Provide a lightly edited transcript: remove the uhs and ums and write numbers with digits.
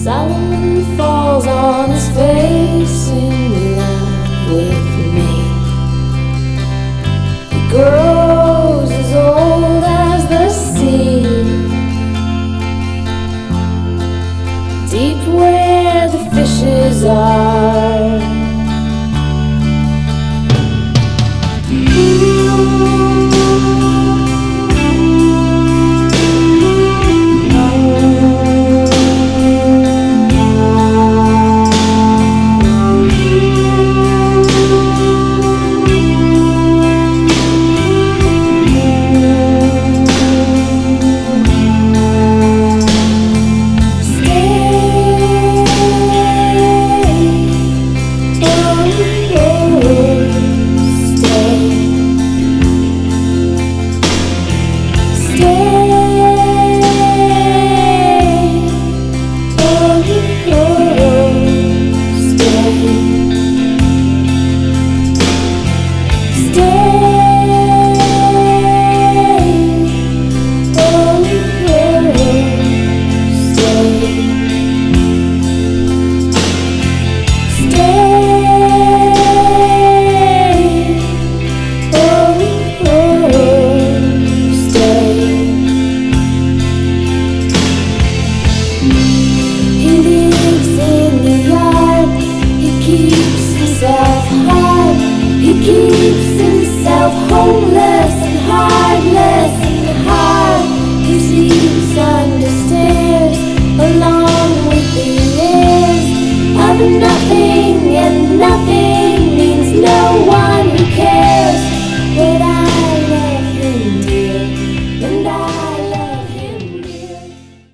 Solomon falls on his face in love with me. He grows as old as the sea, deep where the fishes are.